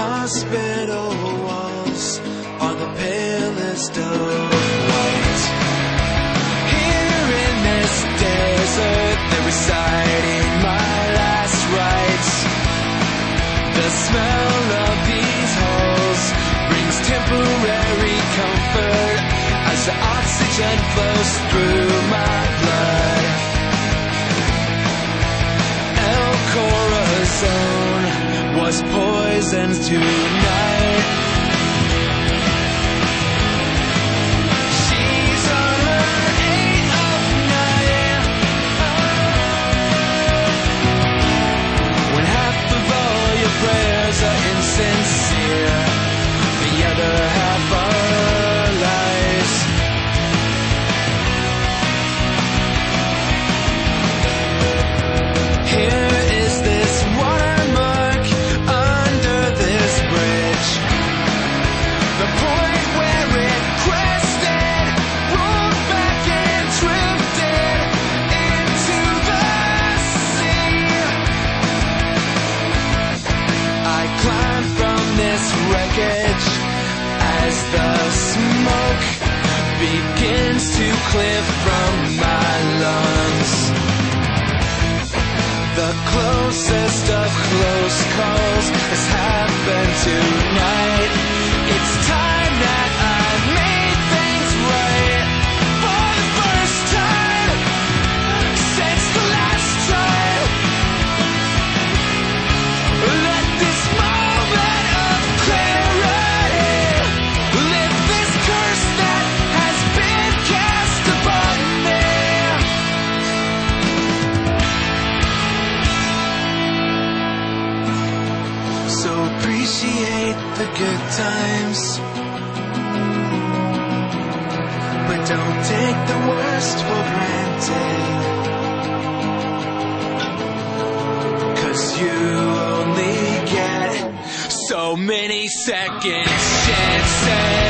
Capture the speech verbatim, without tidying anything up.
hospital walls are the palest of white. Here in this desert, they're reciting my last rites. The smell of these halls brings temporary comfort as the oxygen flows through my blood. El Corazon was poisoned tonight. She's on her eighth of night. When half of all your prayers are insincere, the other half are lies. Here is this watermark under this bridge, the point where it crested, rolled back and drifted into the sea. I climb from this wreckage as the smoke begins to clear from my lungs. The closest of close calls has happened tonight. It's time that I made things right for the first time since the last time. Let this moment of clarity lift this curse that has been cast upon me. So appreciate the good times, but don't take the worst for granted, 'cause you only get so many second chances.